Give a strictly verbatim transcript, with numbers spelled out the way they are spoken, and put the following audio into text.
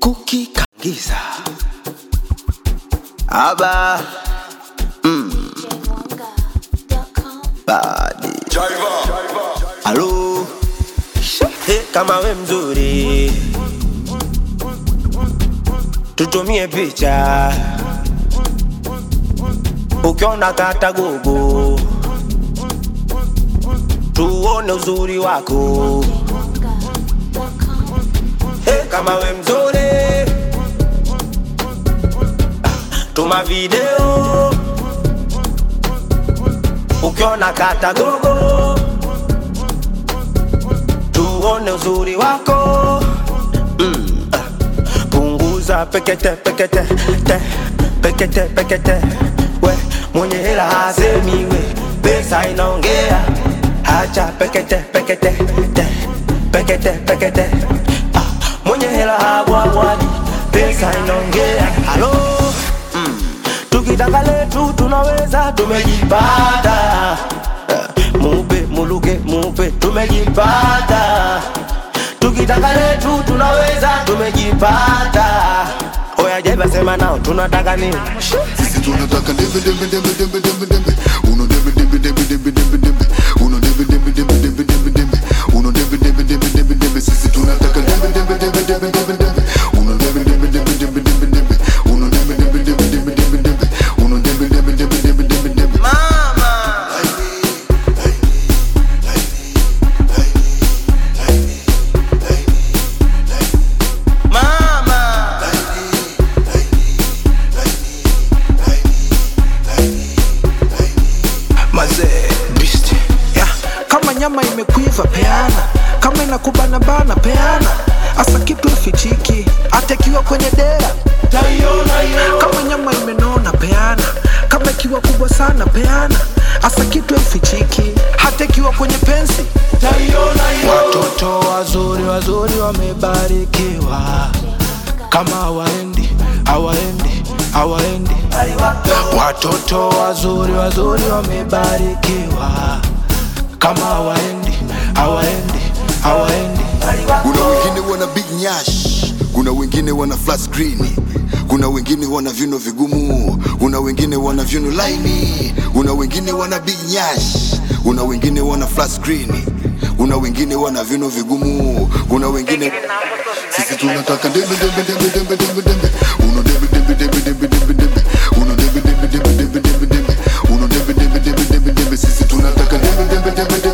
Cookie Kangiza Aba mm. Badi Halo hey, kama we mzuri tutumie picha ukiona kata gogo tuone uzuri wako. Hey, kama we mzuri tuma video ukiona kata gogo tuone uzuri wako. mm. Punguza pekete pekete te pekete pekete we mwenye hela hasemi we pesa inaongea. Hacha pekete pekete te pekete pekete ah, mwenye hela habwabwadi pesa inaongea. Halo mm. Tukitaka letu tunaweza tumejipata. uh, Mupe muluke mupe tumejipata. Tukitaka letu tunaweza tumejipata. Oya jeba sema nao tunataka nini? Sisi tunataka dembe dembe dembe dembe dembe dembe. Uno dembe dembe dembe dembe dembe dembe. Uno dembe dembe dembe dembe dembe dembe. Uno dembe dembe dembe dembe dembe. Sisi tunataka dembe dembe dembe dembe dembe dembe. Uno dembe dembe dembe dembe dembe dembe. Uno dembe dembe dembe dembe dembe dembe. Uno dembe dembe dembe dembe dembe dembe. Mama Kama nyama imekuiva peana, kama inakubana bana peana. Asa kitu ifichiki, hata kiwa kwenye dera. Kama nyama imenona peana, kama ikiwa kubwa sana peana. Asa kitu ifichiki, hata kiwa kwenye pensi. Watoto wazuri wazuri wamebarikiwa. Kama hawaendi, hawaendi, hawaendi. Watoto wazuri wazuri wamebarikiwa. Kama hawaendi, hawaendi, hawaendi. Kuna wengine wana big nyash, kuna wengine wana flat screen, kuna wengine wana viuno vigumu, kuna wengine wana viuno laini, kuna wengine wana big nyash, kuna wengine wana flat screen, kuna wengine wana viuno vigumu, kuna wengine. Sisi tunataka dembe dembe dembe dembe dembe dembe. Uno dembe dembe dembe dembe dembe dembe. Uno dembe dembe dembe dembe dembe dembe. Uno dembe dembe dembe dembe dembe. Sisi tunataka dembe dembe dembe